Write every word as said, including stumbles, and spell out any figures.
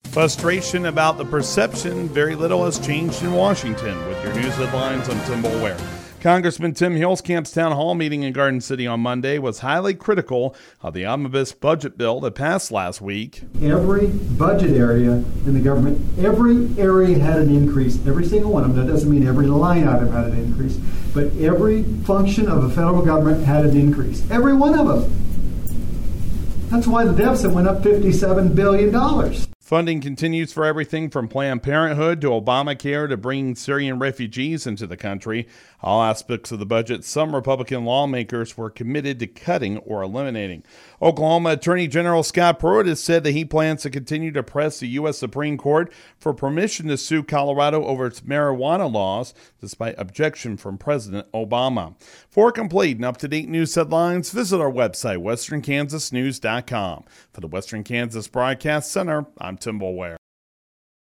Frustration about the perception, very little has changed in Washington. With your news headlines, I'm Tim Boulware. Congressman Tim Huelscamp's town hall meeting in Garden City on Monday was highly critical of the omnibus budget bill that passed last week. Every budget area in the government, every area had an increase, every single one of them. That doesn't mean every line item had an increase, but every function of the federal government had an increase. Every one of them. That's why the deficit went up fifty-seven billion dollars. Funding continues for everything from Planned Parenthood to Obamacare to bringing Syrian refugees into the country. All aspects of the budget some Republican lawmakers were committed to cutting or eliminating. Oklahoma Attorney General Scott Pruitt has said that he plans to continue to press the U S Supreme Court for permission to sue Colorado over its marijuana laws, despite objection from President Obama. For complete and up-to-date news headlines, visit our website, western kansas news dot com. For the Western Kansas Broadcast Center, I'm Tim Boulware.